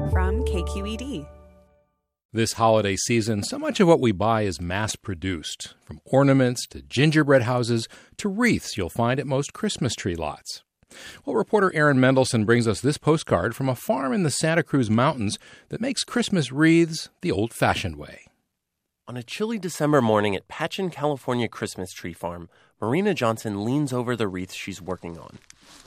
from KQED. This holiday season, so much of what we buy is mass-produced, from ornaments to gingerbread houses to wreaths you'll find at most Christmas tree lots. Well, reporter Erin Mendelsohn brings us this postcard from a farm in the Santa Cruz Mountains that makes Christmas wreaths the old-fashioned way. On a chilly December morning at Patchen, California Christmas Tree Farm, Marina Johnson leans over the wreath she's working on.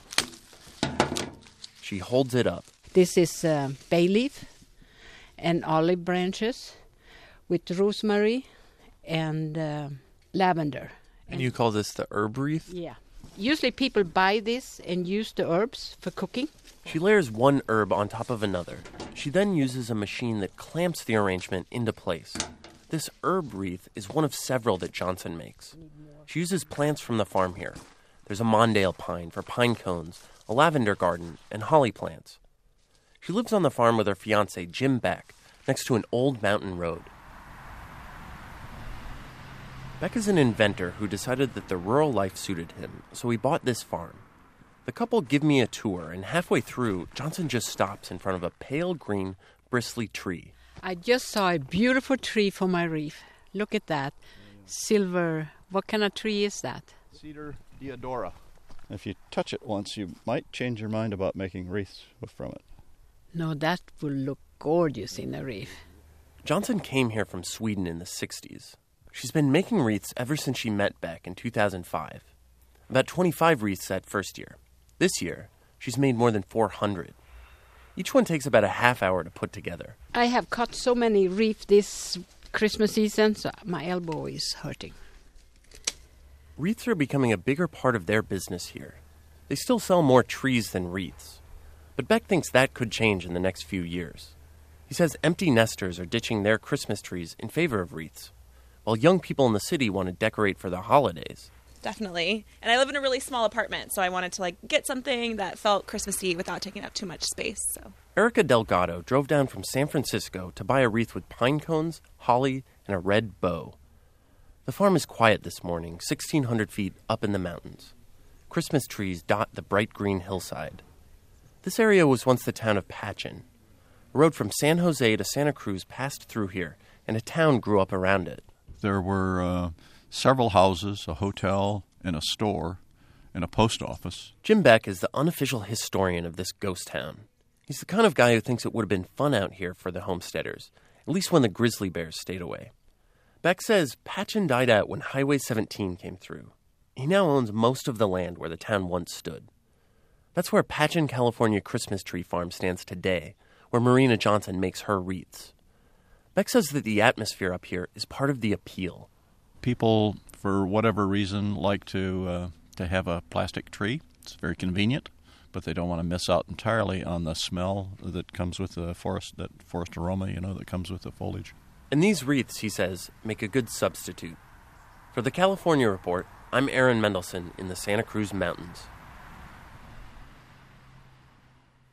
She holds it up. This is bay leaf and olive branches with rosemary and lavender. And you call this the herb wreath? Yeah. Usually people buy this and use the herbs for cooking. She layers one herb on top of another. She then uses a machine that clamps the arrangement into place. This herb wreath is one of several that Johnson makes. She uses plants from the farm here. There's a Mondale pine for pine cones, a lavender garden, and holly plants. She lives on the farm with her fiancé, Jim Beck, next to an old mountain road. Beck is an inventor who decided that the rural life suited him, so he bought this farm. The couple give me a tour, and halfway through, Johnson just stops in front of a pale green, bristly tree. I just saw a beautiful tree for my wreath. Look at that. Silver. What kind of tree is that? Cedar deodora. If you touch it once, you might change your mind about making wreaths from it. No, that will look gorgeous in a wreath. Johnson came here from Sweden in the 60s. She's been making wreaths ever since she met Beck in 2005. About 25 wreaths that first year. This year, she's made more than 400. Each one takes about a half hour to put together. I have cut so many wreaths this Christmas season, so my elbow is hurting. Wreaths are becoming a bigger part of their business here. They still sell more trees than wreaths. But Beck thinks that could change in the next few years. He says empty nesters are ditching their Christmas trees in favor of wreaths, while young people in the city want to decorate for the holidays. Definitely. And I live in a really small apartment, so I wanted to get something that felt Christmassy without taking up too much space. So Erica Delgado drove down from San Francisco to buy a wreath with pine cones, holly, and a red bow. The farm is quiet this morning, 1,600 feet up in the mountains. Christmas trees dot the bright green hillside. This area was once the town of Patchen. A road from San Jose to Santa Cruz passed through here, and a town grew up around it. There were several houses, a hotel, and a store, and a post office. Jim Beck is the unofficial historian of this ghost town. He's the kind of guy who thinks it would have been fun out here for the homesteaders, at least when the grizzly bears stayed away. Beck says Patchen died out when Highway 17 came through. He now owns most of the land where the town once stood. That's where Patchen, California Christmas Tree Farm stands today, where Marina Johnson makes her wreaths. Beck says that the atmosphere up here is part of the appeal. People, for whatever reason, like to have a plastic tree. It's very convenient, but they don't want to miss out entirely on the smell that comes with the forest, that forest aroma, that comes with the foliage. And these wreaths, he says, make a good substitute. For the California Report, I'm Erin Mendelsohn in the Santa Cruz Mountains.